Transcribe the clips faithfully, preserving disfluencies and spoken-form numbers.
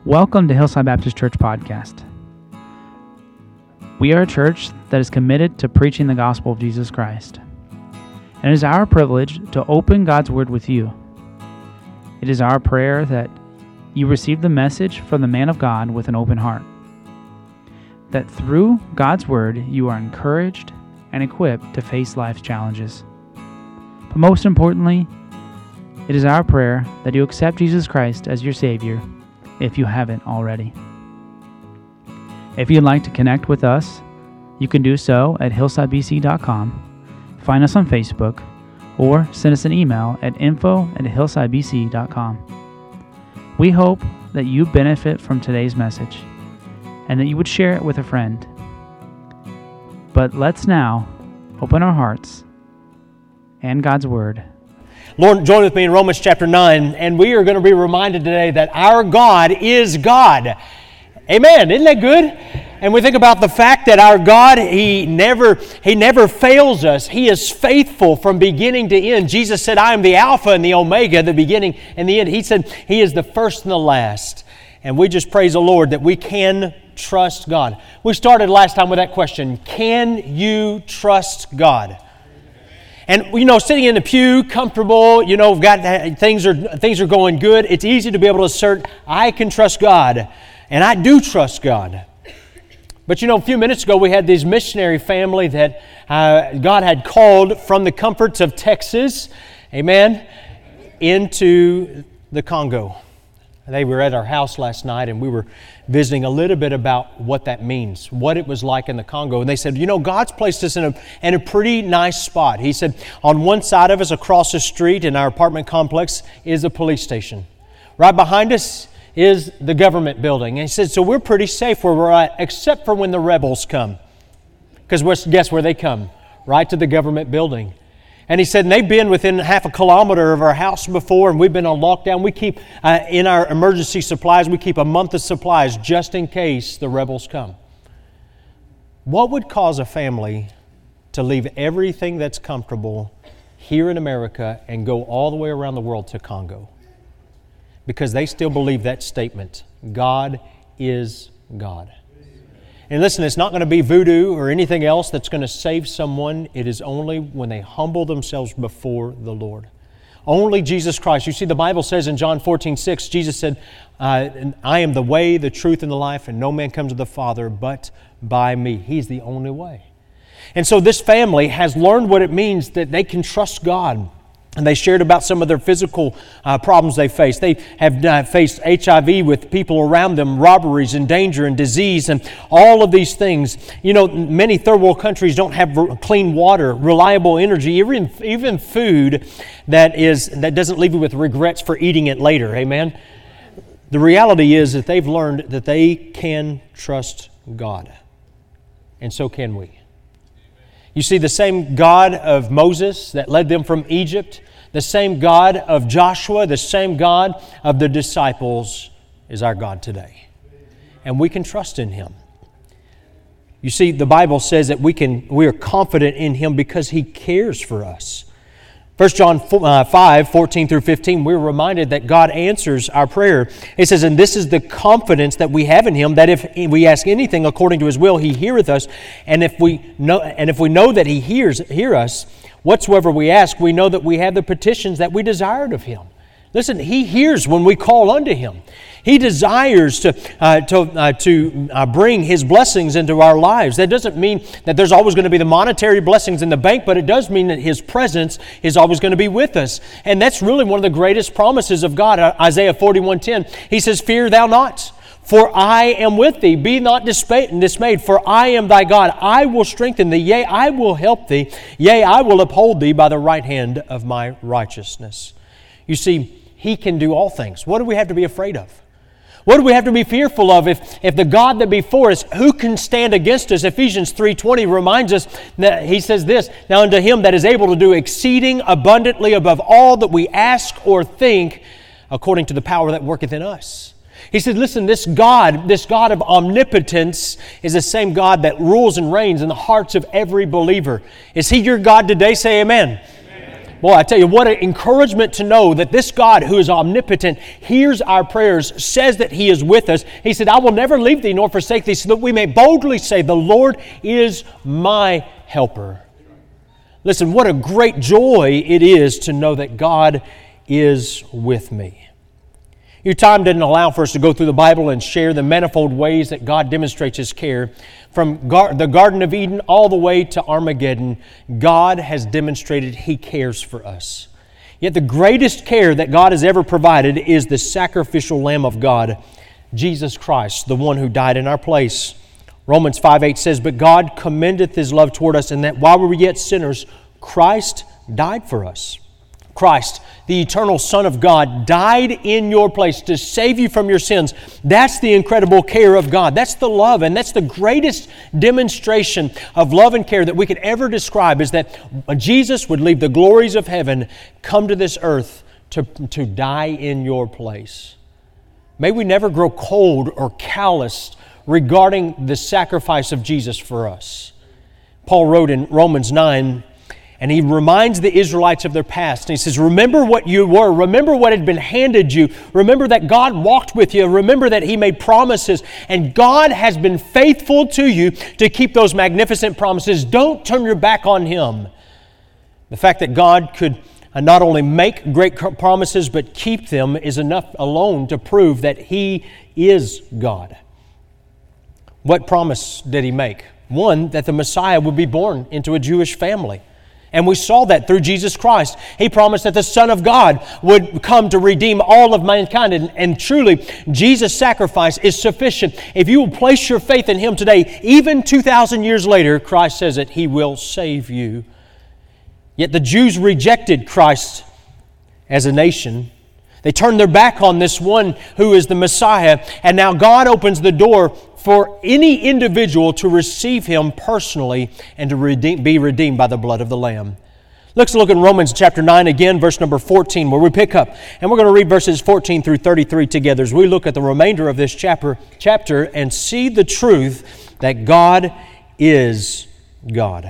Welcome to Hillside Baptist Church Podcast. We are a church that is committed to preaching the gospel of Jesus Christ. And it is our privilege to open God's Word with you. It is our prayer that you receive the message from the man of God with an open heart. That through God's Word, you are encouraged and equipped to face life's challenges. But most importantly, it is our prayer that you accept Jesus Christ as your Savior if you haven't already. If you'd like to connect with us, you can do so at hillside b c dot com, find us on Facebook, or send us an email at info at hillside b c dot com. We hope that you benefit from today's message and that you would share it with a friend. But let's now open our hearts and God's Word. Lord, join with me in Romans chapter nine, and we are going to be reminded today that our God is God. Amen. Isn't that good? And we think about the fact that our God, He never, He never fails us. He is faithful from beginning to end. Jesus said, I am the Alpha and the Omega, the beginning and the end. He said He is the first and the last. And we just praise the Lord that we can trust God. We started last time with that question, can you trust God? And, you know, sitting in the pew, comfortable, you know, got things are things are going good, it's easy to be able to assert, I can trust God. And I do trust God. But, you know, a few minutes ago, we had this missionary family that uh, God had called from the comforts of Texas, amen, into the Congo. They were at our house last night, and we were visiting a little bit about what that means, what it was like in the Congo. And they said, you know, God's placed us in a, in a pretty nice spot. He said, on one side of us, across the street in our apartment complex, is a police station. Right behind us is the government building. And he said, so we're pretty safe where we're at, except for when the rebels come. Because guess where they come? Right to the government building. And he said, and they've been within half a kilometer of our house before, and we've been on lockdown. We keep, uh, in our emergency supplies, we keep a month of supplies just in case the rebels come. What would cause a family to leave everything that's comfortable here in America and go all the way around the world to Congo? Because they still believe that statement, God is God. And listen, it's not going to be voodoo or anything else that's going to save someone. It is only when they humble themselves before the Lord. Only Jesus Christ. You see, the Bible says in John fourteen six, Jesus said, uh, I am the way, the truth, and the life, and no man comes to the Father but by me. He's the only way. And so this family has learned what it means that they can trust God. And they shared about some of their physical uh, problems they faced. They have uh, faced H I V with people around them, robberies and danger and disease and all of these things. You know, many third world countries don't have re- clean water, reliable energy, even, even food that is that doesn't leave you with regrets for eating it later. Amen? The reality is that they've learned that they can trust God. And so can we. You see, the same God of Moses that led them from Egypt, the same God of Joshua, the same God of the disciples is our God today. And we can trust in Him. You see, the Bible says that we can we are confident in Him because He cares for us. First John five, fourteen through fifteen, we're reminded that God answers our prayer. It says, and this is the confidence that we have in Him, that if we ask anything according to His will, He heareth us. And if we know, and if we know that He hears hear us, whatsoever we ask, we know that we have the petitions that we desired of Him. Listen, He hears when we call unto Him. He desires to uh, to uh, to uh, bring His blessings into our lives. That doesn't mean that there's always going to be the monetary blessings in the bank, but it does mean that His presence is always going to be with us. And that's really one of the greatest promises of God. Isaiah forty-one ten, He says, fear thou not, for I am with thee. Be not dismayed, for I am thy God. I will strengthen thee, yea, I will help thee. Yea, I will uphold thee by the right hand of my righteousness. You see, He can do all things. What do we have to be afraid of? What do we have to be fearful of? If, if the God that be for us, who can stand against us? Ephesians three twenty reminds us that He says this, now unto Him that is able to do exceeding abundantly above all that we ask or think, according to the power that worketh in us. He said, listen, this God, this God of omnipotence is the same God that rules and reigns in the hearts of every believer. Is He your God today? Say amen. Amen. Boy, I tell you, what an encouragement to know that this God who is omnipotent hears our prayers, says that He is with us. He said, I will never leave thee nor forsake thee, so that we may boldly say, the Lord is my helper. Listen, what a great joy it is to know that God is with me. Your time didn't allow for us to go through the Bible and share the manifold ways that God demonstrates His care. From gar- the Garden of Eden all the way to Armageddon, God has demonstrated He cares for us. Yet the greatest care that God has ever provided is the sacrificial Lamb of God, Jesus Christ, the one who died in our place. Romans five eight says, but God commendeth His love toward us, in that while we were yet sinners, Christ died for us. Christ, the eternal Son of God, died in your place to save you from your sins. That's the incredible care of God. That's the love, and that's the greatest demonstration of love and care that we could ever describe, is that Jesus would leave the glories of heaven, come to this earth to, to die in your place. May we never grow cold or calloused regarding the sacrifice of Jesus for us. Paul wrote in Romans nine, and he reminds the Israelites of their past. And he says, remember what you were. Remember what had been handed you. Remember that God walked with you. Remember that He made promises. And God has been faithful to you to keep those magnificent promises. Don't turn your back on Him. The fact that God could not only make great promises but keep them is enough alone to prove that He is God. What promise did He make? One, that the Messiah would be born into a Jewish family. And we saw that through Jesus Christ. He promised that the Son of God would come to redeem all of mankind. And, and truly, Jesus' sacrifice is sufficient. If you will place your faith in Him today, even two thousand years later, Christ says that He will save you. Yet the Jews rejected Christ as a nation. They turned their back on this one who is the Messiah. And now God opens the door for any individual to receive Him personally and to redeem, be redeemed by the blood of the Lamb. Let's look in Romans chapter nine again, verse number fourteen, where we pick up. And we're going to read verses fourteen through thirty-three together as we look at the remainder of this chapter, chapter and see the truth that God is God.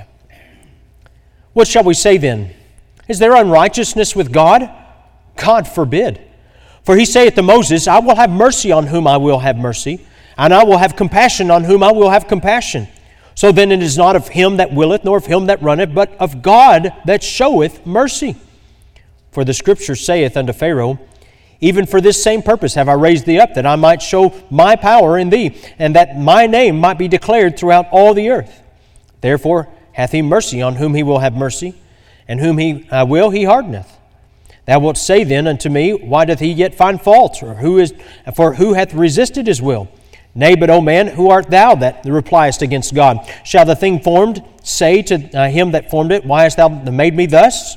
What shall we say then? Is there unrighteousness with God? God forbid. For He saith to Moses, I will have mercy on whom I will have mercy, and I will have compassion on whom I will have compassion. So then it is not of him that willeth, nor of him that runneth, but of God that showeth mercy. For the Scripture saith unto Pharaoh, even for this same purpose have I raised thee up, that I might show my power in thee, and that my name might be declared throughout all the earth. Therefore hath He mercy on whom He will have mercy, and whom He uh, will He hardeneth. Thou wilt say then unto me, why doth He yet find fault? Or who is, for who hath resisted His will? Nay, but, O man, who art thou that repliest against God? Shall the thing formed say to uh, him that formed it, why hast thou made me thus?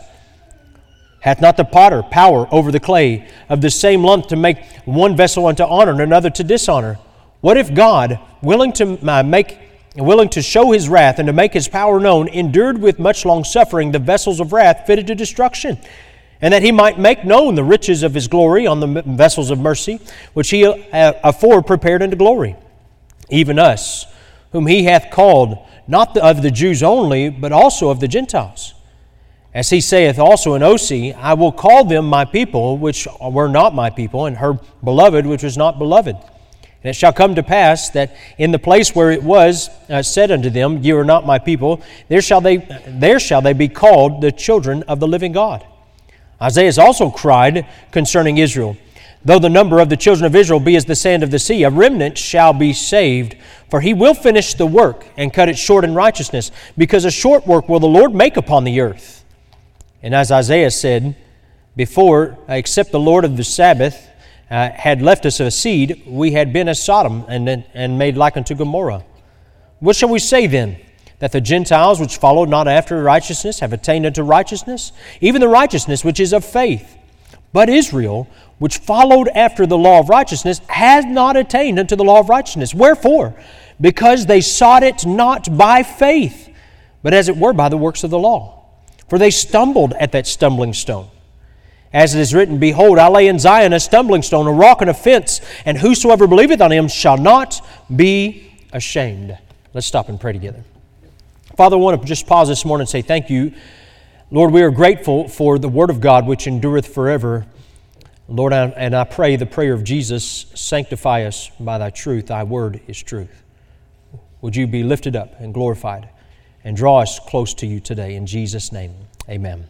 Hath not the potter power over the clay of the same lump to make one vessel unto honor and another to dishonor? What if God, willing to uh, make, willing to show His wrath and to make His power known, endured with much long suffering the vessels of wrath fitted to destruction, and that He might make known the riches of His glory on the vessels of mercy, which He afore prepared unto glory, even us, whom He hath called, not of the Jews only, but also of the Gentiles. As He saith also in Osee, I will call them my people, which were not my people, and her beloved, which was not beloved. And it shall come to pass that in the place where it was uh, said unto them, ye are not my people, there shall they there shall they be called the children of the living God. Isaiah also cried concerning Israel, though the number of the children of Israel be as the sand of the sea, a remnant shall be saved. For He will finish the work and cut it short in righteousness, because a short work will the Lord make upon the earth. And as Isaiah said, before, except the Lord of the Sabbath uh, had left us a seed, we had been as Sodom and, and made like unto Gomorrah. What shall we say then? That the Gentiles which followed not after righteousness have attained unto righteousness, even the righteousness which is of faith. But Israel, which followed after the law of righteousness, has not attained unto the law of righteousness. Wherefore? Because they sought it not by faith, but as it were by the works of the law. For they stumbled at that stumbling stone. As it is written, behold, I lay in Zion a stumbling stone, a rock and a fence, and whosoever believeth on Him shall not be ashamed. Let's stop and pray together. Father, I want to just pause this morning and say thank you Lord, we are grateful for the Word of God which endureth forever. Lord, I, and I pray the prayer of Jesus, sanctify us by Thy truth. Thy Word is truth. Would You be lifted up and glorified and draw us close to You today. In Jesus' name, amen.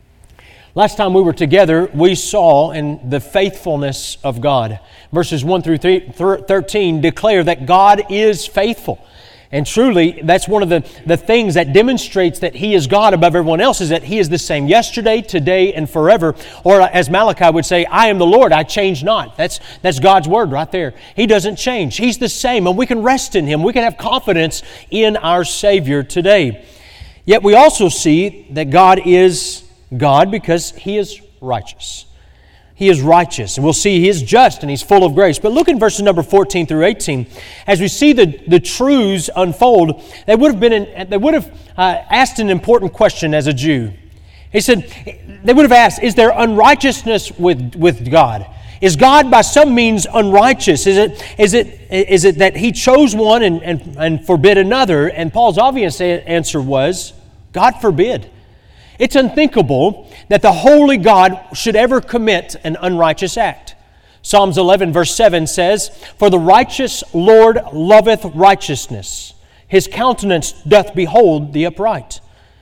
Last time we were together, we saw in the faithfulness of God. Verses one through thirteen declare that God is faithful. And truly, that's one of the, the things that demonstrates that He is God above everyone else, is that He is the same yesterday, today, and forever. Or as Malachi would say, I am the Lord, I change not. That's, that's God's word right there. He doesn't change. He's the same, and we can rest in Him. We can have confidence in our Savior today. Yet we also see that God is God because He is righteous. He is righteous, and we'll see He is just and He's full of grace. But look in verses number fourteen through eighteen. As we see the, the truths unfold, they would have been in, they would have uh, asked an important question as a Jew. He said, they would have asked, is there unrighteousness with, with God? Is God by some means unrighteous? Is it, is it, is it that He chose one and, and, and forbid another? And Paul's obvious answer was, God forbid. It's unthinkable that the holy God should ever commit an unrighteous act. Psalms eleven verse seven says, For the righteous Lord loveth righteousness. His countenance doth behold the upright.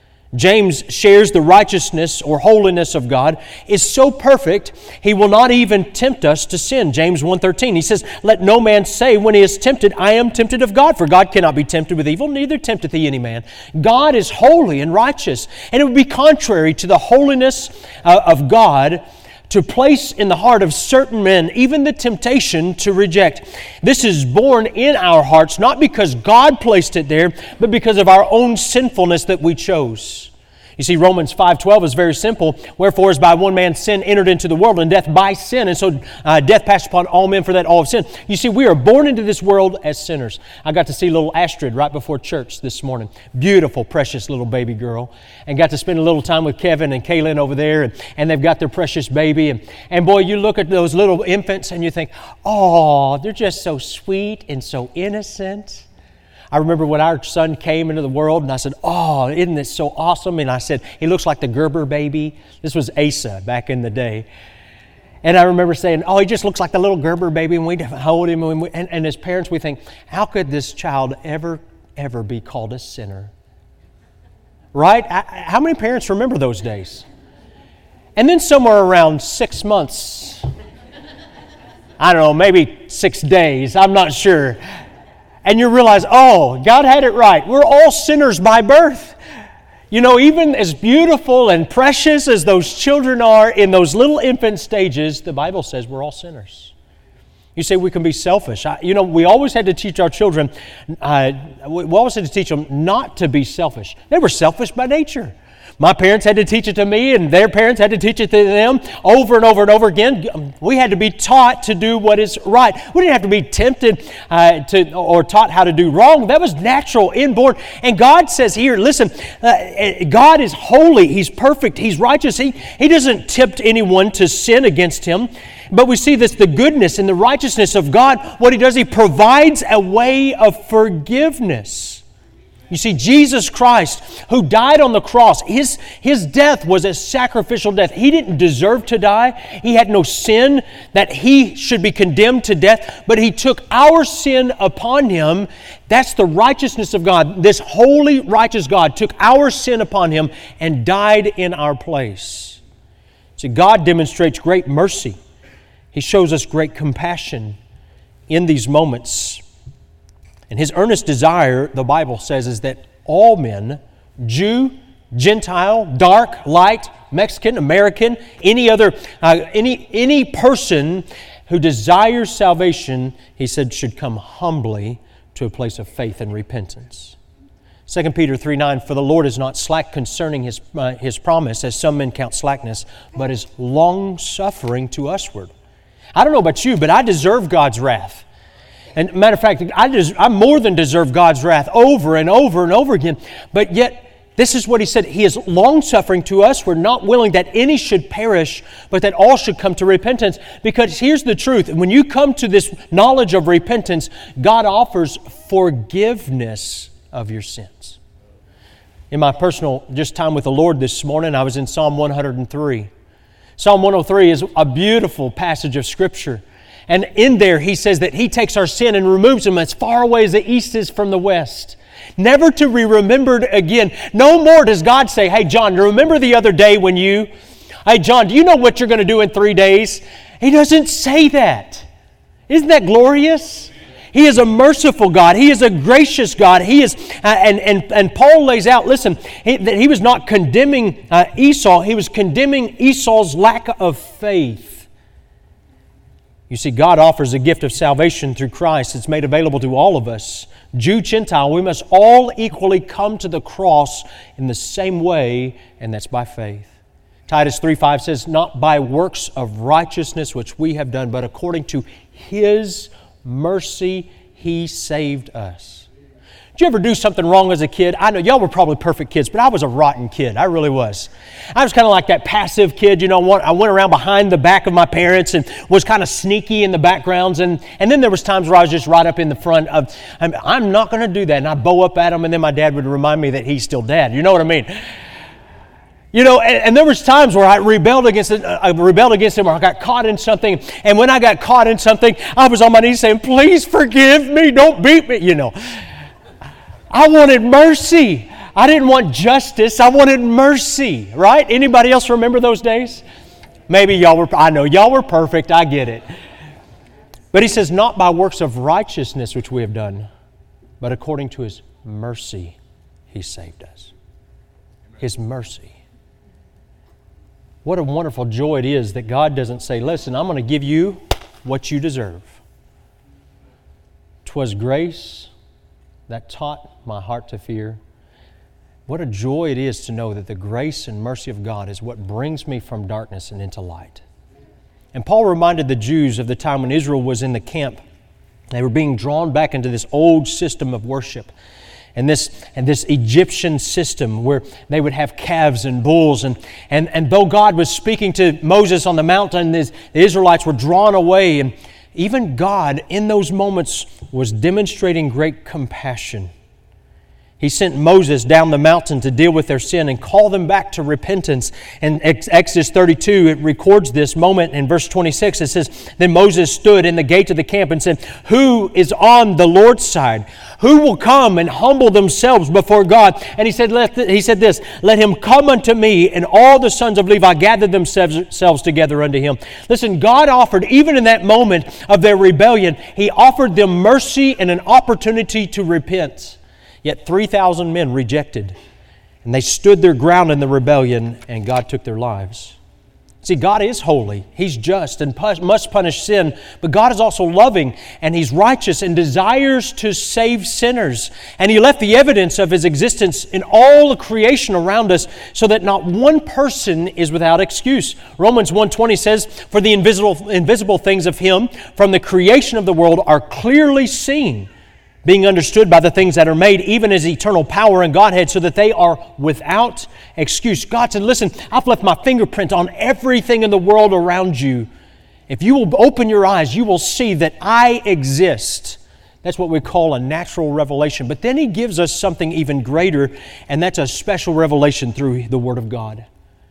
James shares the righteousness or holiness of God is so perfect, He will not even tempt us to sin. James one thirteen, he says, Let no man say when he is tempted, I am tempted of God, for God cannot be tempted with evil, neither tempteth He any man. God is holy and righteous, and it would be contrary to the holiness uh, of God to place in the heart of certain men even the temptation to reject. This is born in our hearts, not because God placed it there, but because of our own sinfulness that we chose. You see, Romans five twelve is very simple. Wherefore, as by one man sin entered into the world, and death by sin, and so uh, death passed upon all men, for that all have sinned. You see, we are born into this world as sinners. I got to see little Astrid right before church this morning. Beautiful, precious little baby girl. And got to spend a little time with Kevin and Kaylin over there, and, and they've got their precious baby. And, and boy, you look at those little infants and you think, oh, they're just so sweet and so innocent. I remember when our son came into the world, and I said, oh, isn't this so awesome? And I said, he looks like the Gerber baby. This was Asa back in the day. And I remember saying, oh, he just looks like the little Gerber baby, and we'd hold him. And, we, and, and as parents, we think, how could this child ever, ever be called a sinner? Right? I, how many parents remember those days? And then somewhere around six months, I don't know, maybe six days, I'm not sure. And you realize, oh, God had it right. We're all sinners by birth. You know, even as beautiful and precious as those children are in those little infant stages, the Bible says we're all sinners. You say we can be selfish. I, you know, we always had to teach our children, uh, we always had to teach them not to be selfish. They were selfish by nature. My parents had to teach it to me, and their parents had to teach it to them over and over and over again. We had to be taught to do what is right. We didn't have to be tempted uh, to or taught how to do wrong. That was natural, inborn. And God says here, listen, uh, God is holy. He's perfect. He's righteous. He, he doesn't tempt anyone to sin against Him. But we see this, the goodness and the righteousness of God. What He does, He provides a way of forgiveness. You see, Jesus Christ, who died on the cross, his, his death was a sacrificial death. He didn't deserve to die. He had no sin that He should be condemned to death, but He took our sin upon Him. That's the righteousness of God. This holy, righteous God took our sin upon Him and died in our place. See, God demonstrates great mercy. He shows us great compassion in these moments. And His earnest desire, the Bible says, is that all men, Jew, Gentile, dark, light, Mexican, American, any other, uh, any any person who desires salvation, He said, should come humbly to a place of faith and repentance. Second Peter three nine, For the Lord is not slack concerning His, uh, his promise, as some men count slackness, but is long-suffering to usward. I don't know about you, but I deserve God's wrath. And matter of fact, I, des- I more than deserve God's wrath over and over and over again. But yet, this is what He said. He is long-suffering to us. We're not willing that any should perish, but that all should come to repentance. Because here's the truth. When you come to this knowledge of repentance, God offers forgiveness of your sins. In my personal just time with the Lord this morning, I was in Psalm one hundred three. Psalm one oh three is a beautiful passage of Scripture. And in there, he says that He takes our sin and removes them as far away as the east is from the west, never to be remembered again. No more does God say, hey, John, remember the other day when you... Hey, John, do you know what you're going to do in three days? He doesn't say that. Isn't that glorious? He is a merciful God. He is a gracious God. He is, uh, and, and, and Paul lays out, listen, he, that he was not condemning uh, Esau. He was condemning Esau's lack of faith. You see, God offers a gift of salvation through Christ. It's made available to all of us. Jew, Gentile, we must all equally come to the cross in the same way, and that's by faith. Titus three five says, not by works of righteousness which we have done, but according to His mercy, He saved us. Did you ever do something wrong as a kid? I know y'all were probably perfect kids, but I was a rotten kid. I really was. I was kind of like that passive kid, you know. I went around behind the back of my parents and was kind of sneaky in the backgrounds. And, and then there was times where I was just right up in the front of, I'm, I'm not going to do that. And I'd bow up at them, and then my dad would remind me that he's still dad. You know what I mean? You know, and, and there was times where I rebelled against it, I rebelled against him, or I got caught in something. And when I got caught in something, I was on my knees saying, please forgive me, don't beat me, you know. I wanted mercy. I didn't want justice. I wanted mercy, right? Anybody else remember those days? Maybe y'all were, I know, y'all were perfect, I get it. But he says, not by works of righteousness which we have done, but according to His mercy, He saved us. His mercy. What a wonderful joy it is that God doesn't say, listen, I'm going to give you what you deserve. 'Twas grace that taught my heart to fear. What a joy it is to know that the grace and mercy of God is what brings me from darkness and into light. And Paul reminded the Jews of the time when Israel was in the camp. They were being drawn back into this old system of worship. And this and this Egyptian system where they would have calves and bulls. And, and, and though God was speaking to Moses on the mountain, the Israelites were drawn away. And even God, in those moments, was demonstrating great compassion. He sent Moses down the mountain to deal with their sin and call them back to repentance. And Exodus thirty-two, it records this moment in verse twenty-six. It says, then Moses stood in the gate of the camp and said, who is on the Lord's side? Who will come and humble themselves before God? And he said, let, he said this, let him come unto me, and all the sons of Levi gathered themselves together unto him. Listen, God offered, even in that moment of their rebellion, He offered them mercy and an opportunity to repent. Yet three thousand men rejected, and they stood their ground in the rebellion, and God took their lives. See, God is holy. He's just and must punish sin, but God is also loving, and He's righteous and desires to save sinners. And He left the evidence of His existence in all the creation around us so that not one person is without excuse. Romans one twenty says, for the invisible, invisible things of Him from the creation of the world are clearly seen, being understood by the things that are made, even His eternal power and Godhead, so that they are without excuse. God said, listen, I've left my fingerprint on everything in the world around you. If you will open your eyes, you will see that I exist. That's what we call a natural revelation. But then He gives us something even greater, and that's a special revelation through the Word of God.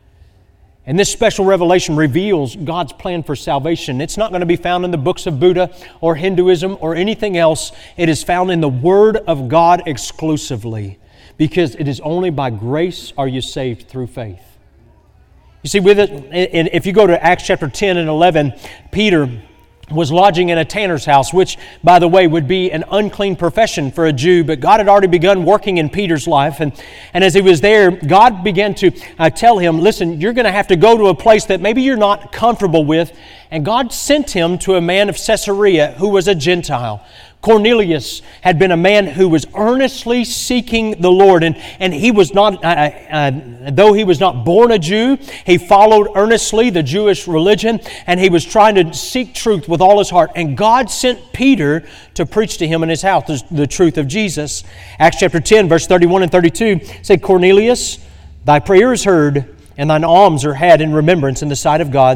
And this special revelation reveals God's plan for salvation. It's not going to be found in the books of Buddha or Hinduism or anything else. It is found in the Word of God exclusively, because it is only by grace are you saved through faith. You see, with it, if you go to Acts chapter ten and eleven, Peter was lodging in a tanner's house, which, by the way, would be an unclean profession for a Jew, but God had already begun working in Peter's life. And, and as he was there, God began to uh, tell him, listen, you're going to have to go to a place that maybe you're not comfortable with. And God sent him to a man of Caesarea who was a Gentile. Cornelius had been a man who was earnestly seeking the Lord, and, and he was not, uh, uh, though he was not born a Jew, he followed earnestly the Jewish religion, and he was trying to seek truth with all his heart. And God sent Peter to preach to him in his house the, the truth of Jesus. Acts chapter ten, verse thirty-one and thirty-two say, Cornelius, thy prayer is heard, and thine alms are had in remembrance in the sight of God.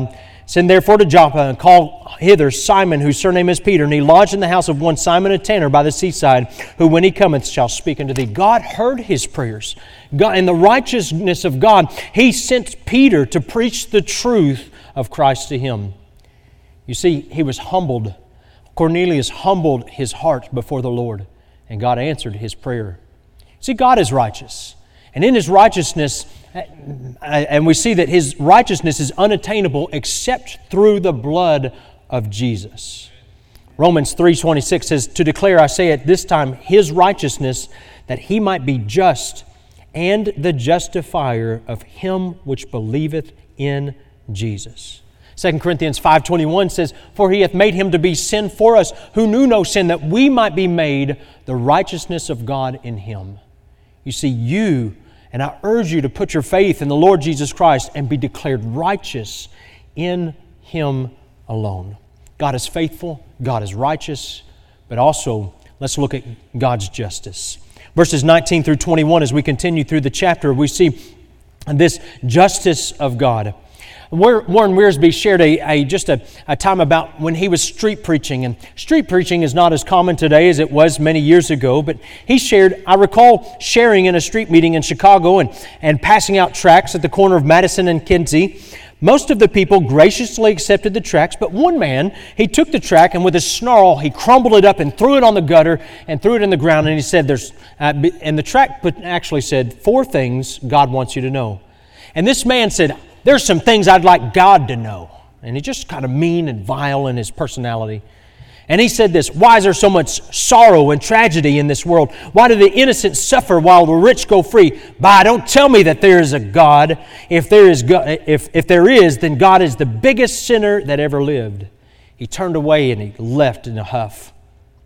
Send therefore to Joppa, and call hither Simon, whose surname is Peter, and he lodged in the house of one Simon a tanner by the seaside, who when he cometh shall speak unto thee. God heard his prayers. God, in the righteousness of God, he sent Peter to preach the truth of Christ to him. You see, he was humbled. Cornelius humbled his heart before the Lord, and God answered his prayer. See, God is righteous. And in his righteousness, and we see that his righteousness is unattainable except through the blood of Jesus. Romans three twenty-six says, to declare, I say at this time, his righteousness, that he might be just and the justifier of him which believeth in Jesus. Second Corinthians five twenty-one says, for he hath made him to be sin for us, who knew no sin, that we might be made the righteousness of God in him. You see, you, and I urge you to put your faith in the Lord Jesus Christ and be declared righteous in him alone. God is faithful, God is righteous, but also let's look at God's justice. Verses nineteen through twenty-one, as we continue through the chapter, we see this justice of God. Warren Wiersbe shared a, a just a, a time about when he was street preaching. And street preaching is not as common today as it was many years ago, but he shared, I recall sharing in a street meeting in Chicago and, and passing out tracts at the corner of Madison and Kinsey. Most of the people graciously accepted the tracts, but one man, he took the tract and with a snarl, he crumbled it up and threw it on the gutter and threw it in the ground. And he said, "There's," uh, and the tract actually said, four things God wants you to know. And this man said, there's some things I'd like God to know. And he's just kind of mean and vile in his personality. And he said this, why is there so much sorrow and tragedy in this world? Why do the innocent suffer while the rich go free? Bah, don't tell me that there is a God. If there is, God, if, if there is, then God is the biggest sinner that ever lived. He turned away and he left in a huff.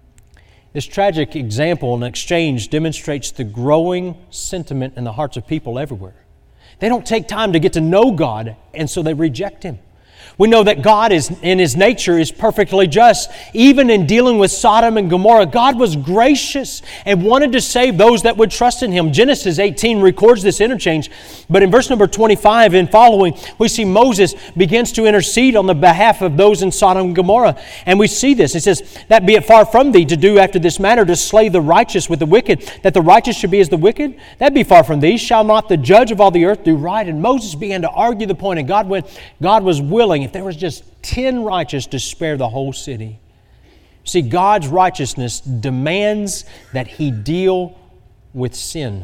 This tragic example and exchange demonstrates the growing sentiment in the hearts of people everywhere. They don't take time to get to know God, and so they reject Him. We know that God is, in His nature, is perfectly just. Even in dealing with Sodom and Gomorrah, God was gracious and wanted to save those that would trust in Him. Genesis eighteen records this interchange, but in verse number twenty-five and following, we see Moses begins to intercede on the behalf of those in Sodom and Gomorrah. And we see this. It says, that be it far from thee to do after this manner, to slay the righteous with the wicked, that the righteous should be as the wicked. That be far from thee. Shall not the judge of all the earth do right? And Moses began to argue the point, and God went, God was willing. If there was just ten righteous to spare the whole city. See, God's righteousness demands that He deal with sin.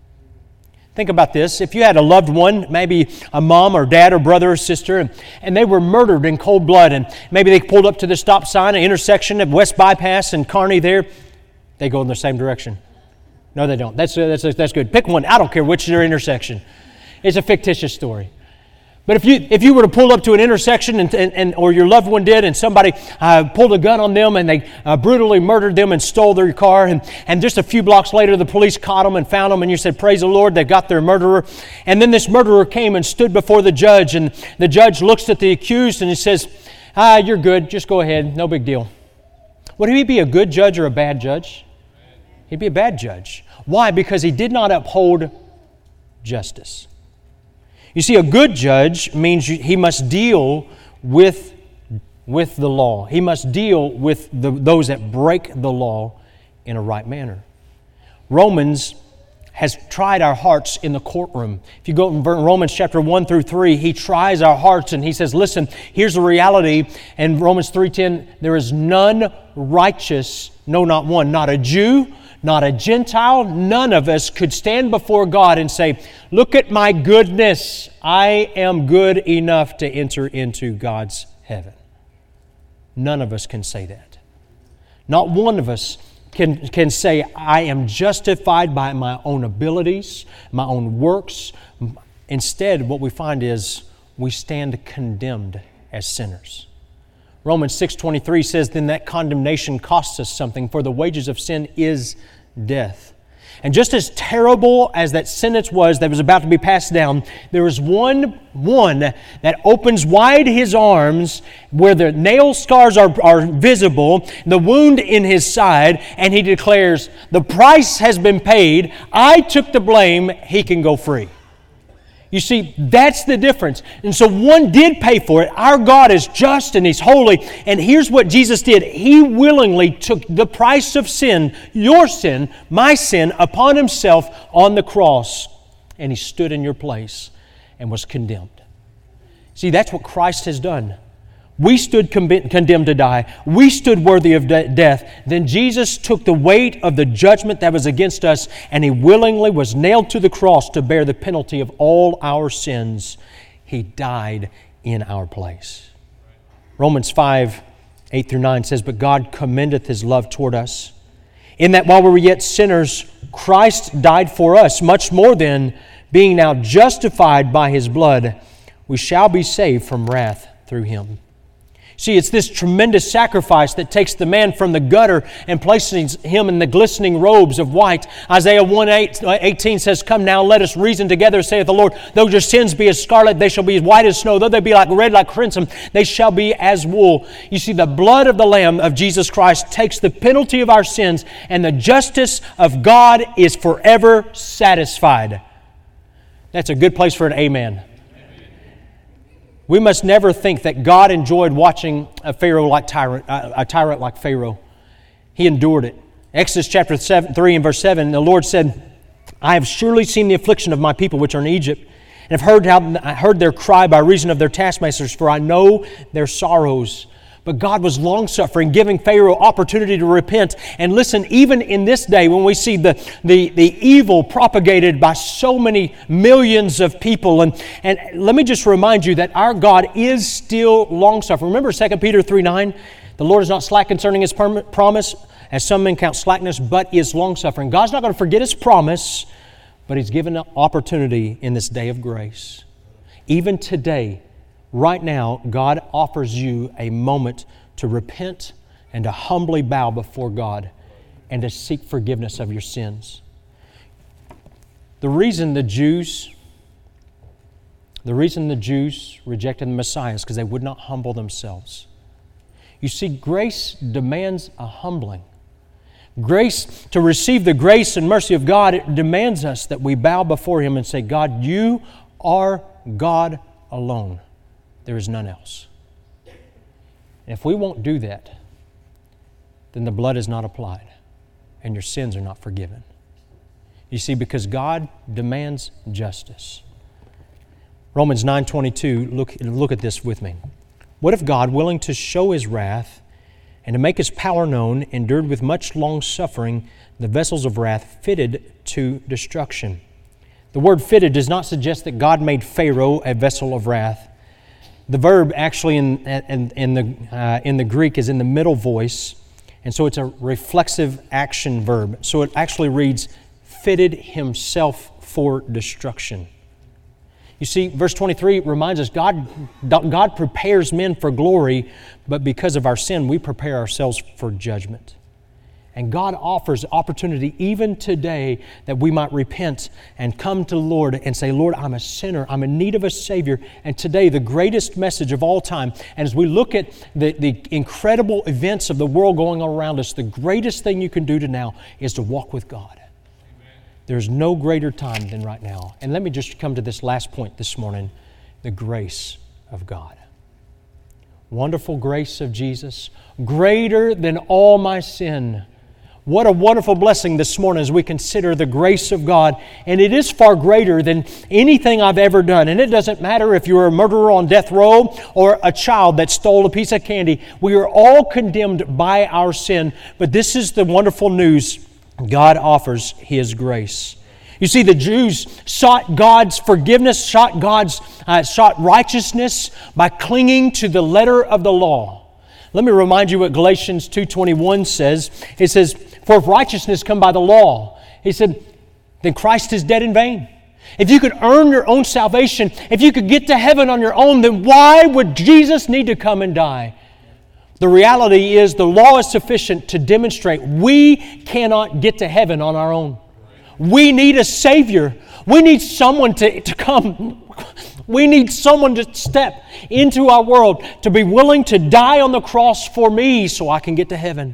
Think about this. If you had a loved one, maybe a mom or dad or brother or sister, and, and they were murdered in cold blood, and maybe they pulled up to the stop sign, an intersection at West Bypass and Kearney there, they go in the same direction. No, they don't. That's, that's, that's good. Pick one. I don't care which is their intersection. It's a fictitious story. But if you if you were to pull up to an intersection and, and, and or your loved one did, and somebody uh, pulled a gun on them and they uh, brutally murdered them and stole their car, and, and just a few blocks later the police caught them and found them, and you said, praise the Lord, they got their murderer. And then this murderer came and stood before the judge, and the judge looks at the accused and he says, ah, you're good, just go ahead, no big deal. Would he be a good judge or a bad judge? He'd be a bad judge. Why? Because he did not uphold justice. You see, a good judge means he must deal with, with the law. He must deal with the, those that break the law in a right manner. Romans has tried our hearts in the courtroom. If you go in Romans chapter one through three, he tries our hearts and he says, listen, here's the reality. In Romans three ten, there is none righteous, no, not one, not a Jew, not a Gentile. None of us could stand before God and say, look at my goodness. I am good enough to enter into God's heaven. None of us can say that. Not one of us can, can say, I am justified by my own abilities, my own works. Instead, what we find is we stand condemned as sinners. Romans six twenty-three says, then that condemnation costs us something, for the wages of sin is death. And just as terrible as that sentence was that was about to be passed down, there is one, one that opens wide His arms where the nail scars are, are visible, the wound in His side, and He declares, the price has been paid, I took the blame, He can go free. You see, that's the difference. And so one did pay for it. Our God is just and He's holy. And here's what Jesus did. He willingly took the price of sin, your sin, my sin, upon Himself on the cross. And He stood in your place and was condemned. See, that's what Christ has done. We stood condemned to die. We stood worthy of de- death. Then Jesus took the weight of the judgment that was against us, and He willingly was nailed to the cross to bear the penalty of all our sins. He died in our place. Romans five, eight through nine says, "But God commendeth His love toward us, in that while we were yet sinners, Christ died for us. Much more then, being now justified by His blood, we shall be saved from wrath through Him." See, it's this tremendous sacrifice that takes the man from the gutter and places him in the glistening robes of white. Isaiah one eighteen says, "Come now, let us reason together, saith the Lord. Though your sins be as scarlet, they shall be as white as snow. Though they be like red like crimson, they shall be as wool." You see, the blood of the Lamb of Jesus Christ takes the penalty of our sins, and the justice of God is forever satisfied. That's a good place for an amen. We must never think that God enjoyed watching a Pharaoh like tyrant, a tyrant like Pharaoh. He endured it. Exodus chapter seven, three and verse seven, the Lord said, "I have surely seen the affliction of my people which are in Egypt, and have heard how I heard their cry by reason of their taskmasters, for I know their sorrows." But God was long-suffering, giving Pharaoh opportunity to repent. And listen, even in this day, when we see the, the, the evil propagated by so many millions of people, and, and let me just remind you that our God is still long-suffering. Remember Second Peter three nine? "The Lord is not slack concerning His promise, as some men count slackness, but is long-suffering." God's not going to forget His promise, but He's given an opportunity in this day of grace. Even today, right now, God offers you a moment to repent and to humbly bow before God and to seek forgiveness of your sins. The reason the Jews, the reason the Jews rejected the Messiah is because they would not humble themselves. You see, grace demands a humbling. Grace, to receive the grace and mercy of God, it demands us that we bow before Him and say, "God, You are God alone. There is none else." And if we won't do that, then the blood is not applied and your sins are not forgiven. You see, because God demands justice. Romans nine twenty-two, look, look at this with me. "What if God, willing to show His wrath and to make His power known, endured with much long suffering the vessels of wrath fitted to destruction?" The word "fitted" does not suggest that God made Pharaoh a vessel of wrath. The verb actually in, in, in, the, uh, in the Greek is in the middle voice, and so it's a reflexive action verb. So it actually reads, "fitted Himself for destruction." You see, verse twenty-three reminds us God, God prepares men for glory, but because of our sin, we prepare ourselves for judgment. And God offers opportunity even today that we might repent and come to the Lord and say, "Lord, I'm a sinner. I'm in need of a Savior." And today, the greatest message of all time, and as we look at the, the incredible events of the world going on around us, the greatest thing you can do to now is to walk with God. Amen. There's no greater time than right now. And let me just come to this last point this morning, the grace of God. Wonderful grace of Jesus, greater than all my sin. What a wonderful blessing this morning as we consider the grace of God. And it is far greater than anything I've ever done. And it doesn't matter if you're a murderer on death row or a child that stole a piece of candy. We are all condemned by our sin. But this is the wonderful news. God offers His grace. You see, the Jews sought God's forgiveness, sought God's uh, sought righteousness by clinging to the letter of the law. Let me remind you what Galatians two twenty-one says. It says, "For if righteousness come by the law," he said, "then Christ is dead in vain." If you could earn your own salvation, if you could get to heaven on your own, then why would Jesus need to come and die? The reality is the law is sufficient to demonstrate we cannot get to heaven on our own. We need a Savior. We need someone to, to come. We need someone to step into our world, to be willing to die on the cross for me so I can get to heaven.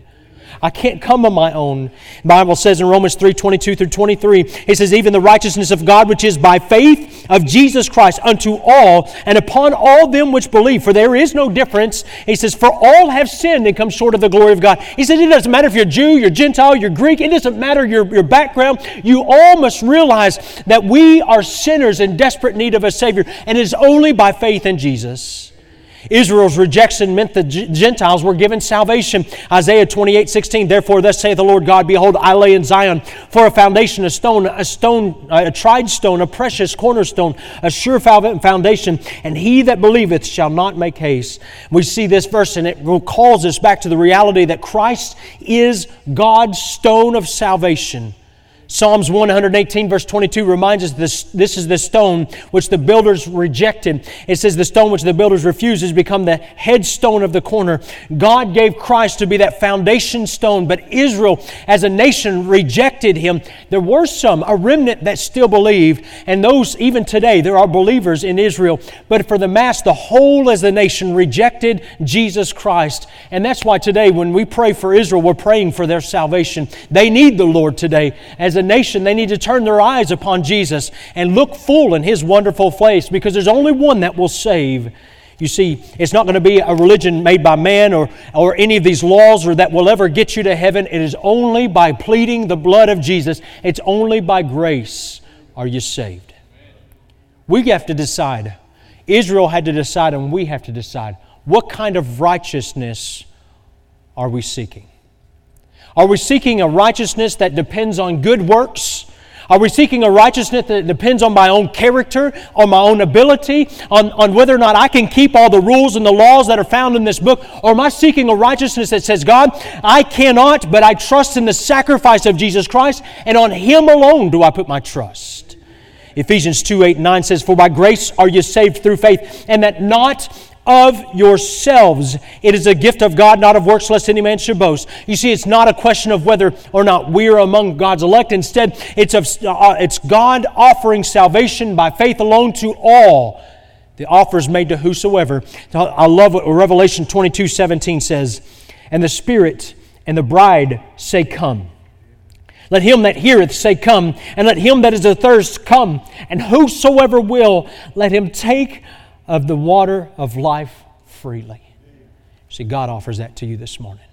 I can't come on my own. The Bible says in Romans three, twenty-two through twenty-three, it says, even the righteousness of God, which is by faith of Jesus Christ, unto all, and upon all them which believe. For there is no difference. He says, for all have sinned and come short of the glory of God. He says, it doesn't matter if you're Jew, you're Gentile, you're Greek. It doesn't matter your, your background. You all must realize that we are sinners in desperate need of a Savior, and it is only by faith in Jesus. Israel's rejection meant the Gentiles were given salvation. Isaiah twenty-eight, sixteen, therefore thus saith the Lord God, behold, I lay in Zion for a foundation, a stone, a stone, a tried stone, a precious cornerstone, a sure foundation, and he that believeth shall not make haste. We see this verse, and it calls us back to the reality that Christ is God's stone of salvation. Psalms one eighteen verse twenty-two reminds us this, this is the stone which the builders rejected. It says the stone which the builders refused has become the headstone of the corner. God gave Christ to be that foundation stone, but Israel as a nation rejected Him. There were some, a remnant that still believed, and those even today, there are believers in Israel. But for the mass, the whole as the nation rejected Jesus Christ. And that's why today when we pray for Israel, we're praying for their salvation. They need the Lord today. As a nation, they need to turn their eyes upon Jesus and look full in His wonderful face, because there's only one that will save. You see, it's not going to be a religion made by man or, or any of these laws or that will ever get you to heaven. It is only by pleading the blood of Jesus. It's only by grace are you saved. We have to decide. Israel had to decide, and we have to decide, what kind of righteousness are we seeking? Are we seeking a righteousness that depends on good works? Are we seeking a righteousness that depends on my own character, on my own ability, on, on whether or not I can keep all the rules and the laws that are found in this book? Or am I seeking a righteousness that says, God, I cannot, but I trust in the sacrifice of Jesus Christ, and on Him alone do I put my trust? Ephesians two, eight, and nine says, for by grace are you saved through faith, and that not of yourselves. It is a gift of God, not of works, lest any man should boast. You see, it's not a question of whether or not we are among God's elect. Instead, it's of uh, it's God offering salvation by faith alone to all. The offer is made to whosoever. I love what Revelation twenty-two, seventeen says, and the Spirit and the bride say, come. Let him that heareth say, come. And let him that is athirst come. And whosoever will, let him take of the water of life freely. See, God offers that to you this morning.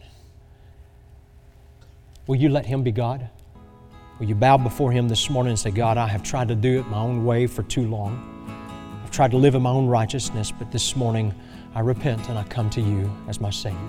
Will you let Him be God? Will you bow before Him this morning and say, God, I have tried to do it my own way for too long. I've tried to live in my own righteousness, but this morning I repent and I come to You as my Savior.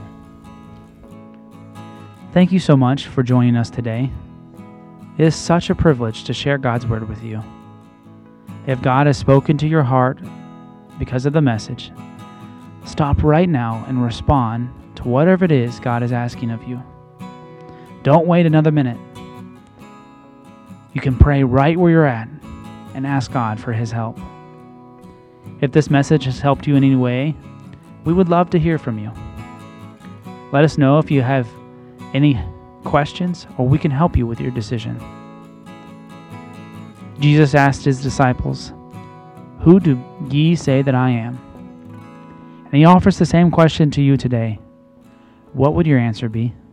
Thank you so much for joining us today. It is such a privilege to share God's Word with you. If God has spoken to your heart because of the message, stop right now and respond to whatever it is God is asking of you. Don't wait another minute. You can pray right where you're at and ask God for His help. If this message has helped you in any way, we would love to hear from you. Let us know if you have any questions, or we can help you with your decision. Jesus asked His disciples, who do ye say that I am? And He offers the same question to you today. What would your answer be?